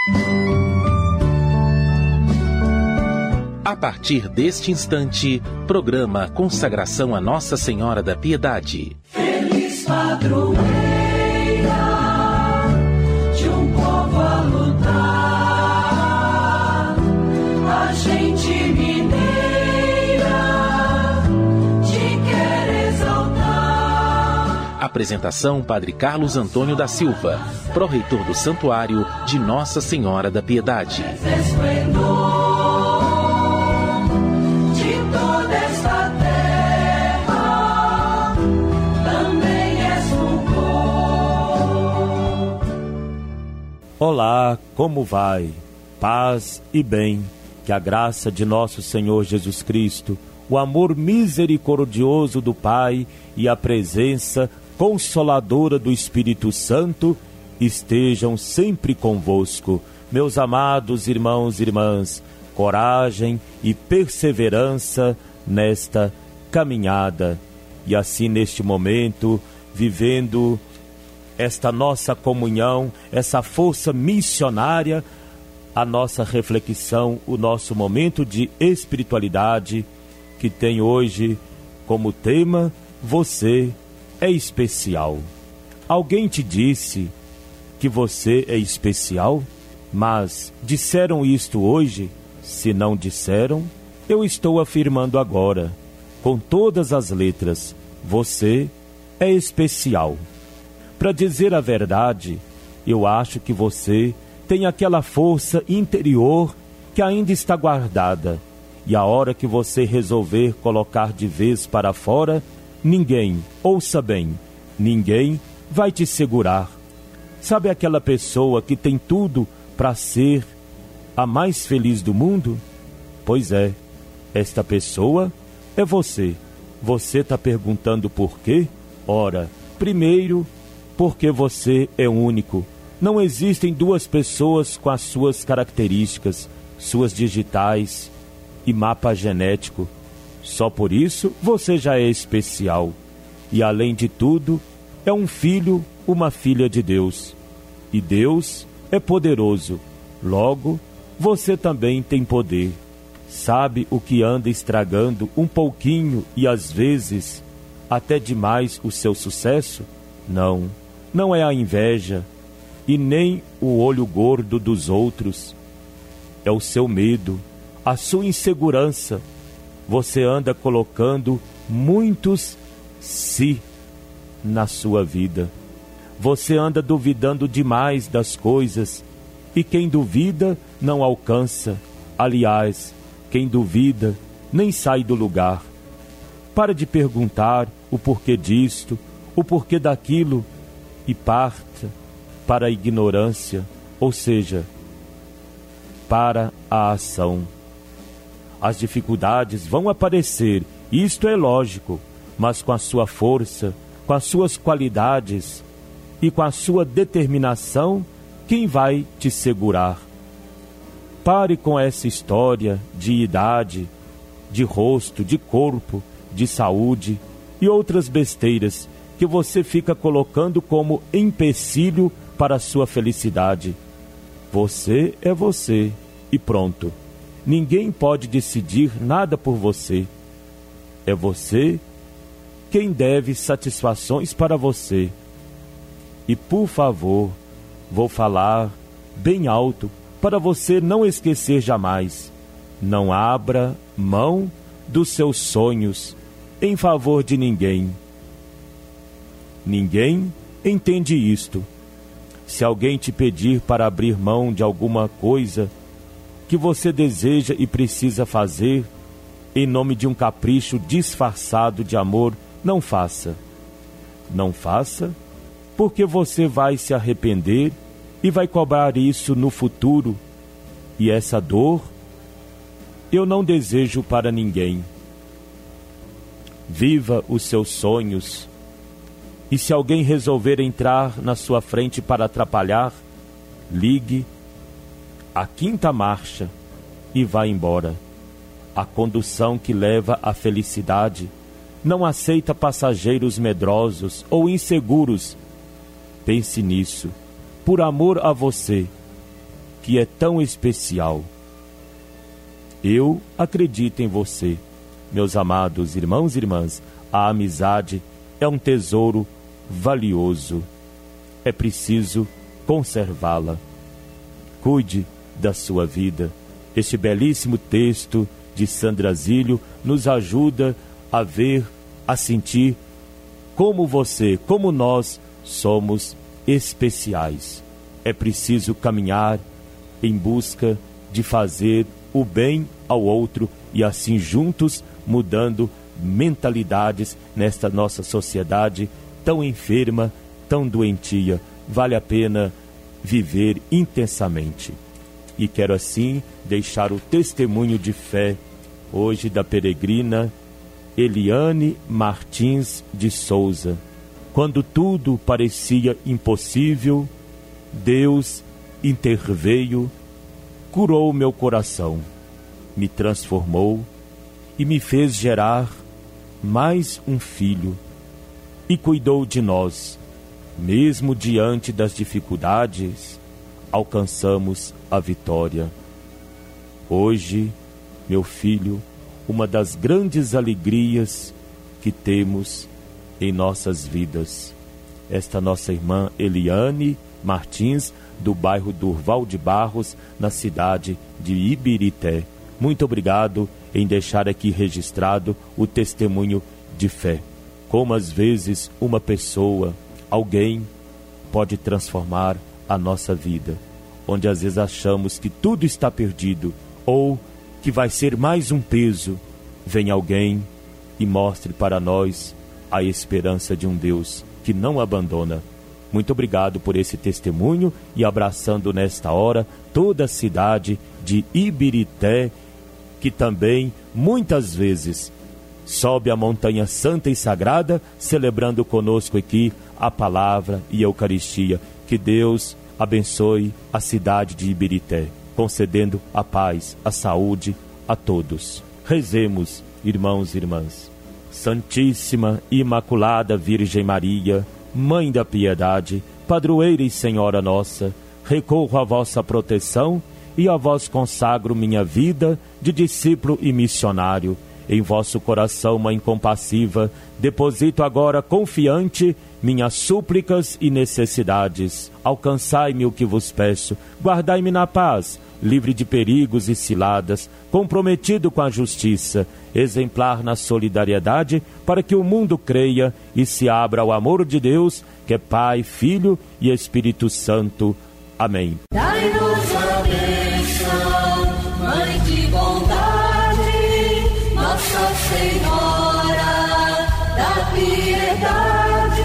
A partir deste instante, programa Consagração a Nossa Senhora da Piedade. Feliz padroeira de um povo a lutar, a gente mineira te quer exaltar. Apresentação: Padre Carlos Antônio da Silva, pró-reitor do Santuário de Nossa Senhora da Piedade. Olá, como vai? Paz e bem, que a graça de nosso Senhor Jesus Cristo, o amor misericordioso do Pai e a presença consoladora do Espírito Santo estejam sempre convosco. Meus amados irmãos e irmãs, coragem e perseverança nesta caminhada. E assim, neste momento, vivendo esta nossa comunhão, essa força missionária, a nossa reflexão, o nosso momento de espiritualidade, que tem hoje como tema: você é especial. Alguém te disse que você é especial? Mas disseram isto hoje? Se não disseram, eu estou afirmando agora, com todas as letras: você é especial. Para dizer a verdade, eu acho que você tem aquela força interior que ainda está guardada. E a hora que você resolver colocar de vez para fora, ninguém, ouça bem, ninguém vai te segurar. Sabe aquela pessoa que tem tudo para ser a mais feliz do mundo? Pois é, esta pessoa é você. Você está perguntando por quê? Ora, primeiro, porque você é único. Não existem duas pessoas com as suas características, suas digitais e mapa genético. Só por isso você já é especial. E além de tudo, é um filho, uma filha de Deus. E Deus é poderoso. Logo, você também tem poder. Sabe o que anda estragando um pouquinho e às vezes até demais o seu sucesso? Não é a inveja e nem o olho gordo dos outros. É o seu medo, a sua insegurança. Você anda colocando muitos "se" na sua vida. Você anda duvidando demais das coisas e quem duvida não alcança. Aliás, quem duvida nem sai do lugar. Para de perguntar o porquê disto, o porquê daquilo, e parta para a ignorância, ou seja, para a ação. As dificuldades vão aparecer, isto é lógico, mas com a sua força, com as suas qualidades e com a sua determinação, quem vai te segurar? Pare com essa história de idade, de rosto, de corpo, de saúde e outras besteiras que você fica colocando como empecilho para a sua felicidade. Você é você e pronto. Ninguém pode decidir nada por você. É você quem deve satisfações para você. E por favor, vou falar bem alto para você não esquecer jamais. Não abra mão dos seus sonhos em favor de ninguém. Ninguém entende isto. Se alguém te pedir para abrir mão de alguma coisa que você deseja e precisa fazer, em nome de um capricho disfarçado de amor, não faça. Não faça, porque você vai se arrepender e vai cobrar isso no futuro. E essa dor eu não desejo para ninguém. Viva os seus sonhos. E se alguém resolver entrar na sua frente para atrapalhar, ligue a 5ª marcha e vá embora. A condução que leva à felicidade não aceita passageiros medrosos ou inseguros. Pense nisso, por amor a você, que é tão especial. Eu acredito em você, meus amados irmãos e irmãs. A amizade é um tesouro valioso. É preciso conservá-la. Cuide da sua vida. Este belíssimo texto de Sandra Zílio nos ajuda a ver, a sentir como você, como nós somos especiais. É preciso caminhar em busca de fazer o bem ao outro e assim juntos mudando mentalidades nesta nossa sociedade tão enferma, tão doentia. Vale a pena viver intensamente. E quero assim deixar o testemunho de fé hoje da peregrina Eliane Martins de Souza. Quando tudo parecia impossível, Deus interveio, curou meu coração, me transformou e me fez gerar mais um filho e cuidou de nós. Mesmo diante das dificuldades, alcançamos a vitória. Hoje, meu filho, uma das grandes alegrias que temos em nossas vidas. Esta nossa irmã Eliane Martins, do bairro Durval de Barros, na cidade de Ibirité. Muito obrigado em deixar aqui registrado o testemunho de fé. Como às vezes uma pessoa, alguém, pode transformar a nossa vida. Onde às vezes achamos que tudo está perdido ou que vai ser mais um peso, vem alguém e mostre para nós a esperança de um Deus que não abandona. Muito obrigado por esse testemunho e abraçando nesta hora toda a cidade de Ibirité, que também muitas vezes sobe a montanha santa e sagrada, celebrando conosco aqui a palavra e a Eucaristia. Que Deus abençoe a cidade de Ibirité, concedendo a paz, a saúde a todos. Rezemos, irmãos e irmãs. Santíssima e Imaculada Virgem Maria, Mãe da Piedade, Padroeira e Senhora nossa, recorro à vossa proteção e a vós consagro minha vida de discípulo e missionário. Em vosso coração, Mãe compassiva, deposito agora confiante minhas súplicas e necessidades. Alcançai-me o que vos peço, guardai-me na paz, livre de perigos e ciladas, comprometido com a justiça, exemplar na solidariedade, para que o mundo creia e se abra ao amor de Deus, que é Pai, Filho e Espírito Santo. Amém. Dai-nos a bênção, Mãe de bondade, Nossa Senhora da Piedade.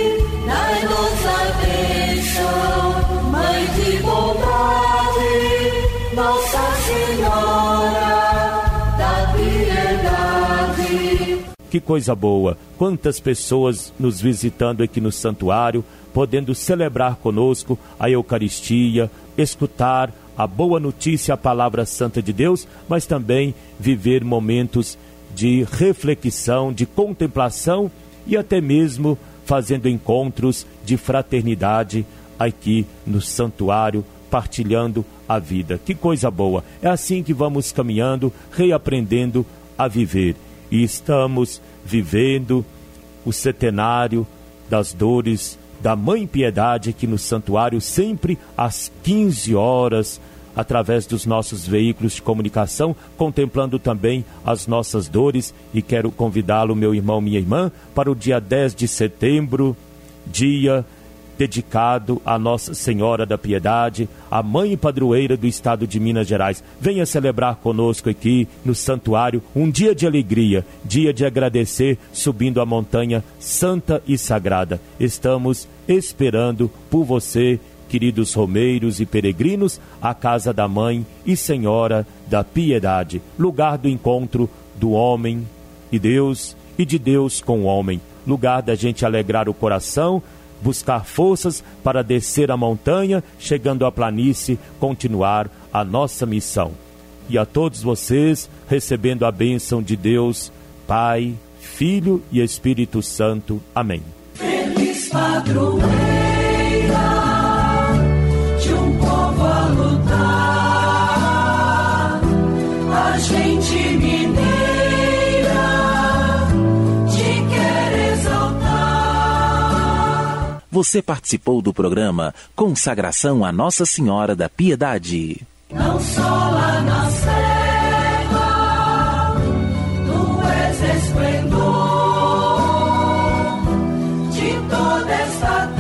Dai-nos a bênção, Mãe de bondade, Nossa Senhora da Piedade. Que coisa boa! Quantas pessoas nos visitando aqui no santuário, podendo celebrar conosco a Eucaristia, escutar a boa notícia, a palavra santa de Deus, mas também viver momentos de reflexão, de contemplação e até mesmo fazendo encontros de fraternidade aqui no santuário, partilhando a vida. Que coisa boa! É assim que vamos caminhando, reaprendendo a viver. E estamos vivendo o centenário das dores da Mãe Piedade aqui no santuário, sempre às 15 horas, através dos nossos veículos de comunicação, contemplando também as nossas dores. E quero convidá-lo, meu irmão, minha irmã, para o dia 10 de setembro, dia dedicado a Nossa Senhora da Piedade, a Mãe Padroeira do Estado de Minas Gerais. Venha celebrar conosco aqui no santuário um dia de alegria, dia de agradecer, subindo a montanha santa e sagrada. Estamos esperando por você, queridos romeiros e peregrinos, a casa da Mãe e Senhora da Piedade, lugar do encontro do homem e Deus e de Deus com o homem, lugar da gente alegrar o coração, buscar forças para descer a montanha, chegando à planície, continuar a nossa missão. E a todos vocês, recebendo a bênção de Deus, Pai, Filho e Espírito Santo. Amém. Feliz padroeira de um povo a lutar. Você participou do programa Consagração a Nossa Senhora da Piedade. Não só lá na serra, tu és esplendor de toda esta terra.